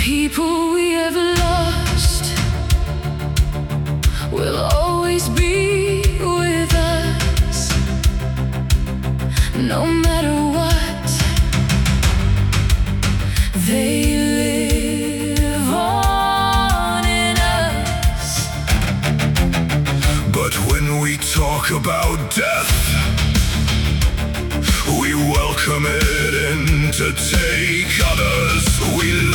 people we have lost will always be with us, no matter what. They live on in us. But when we talk about death, we welcome it in to take others. We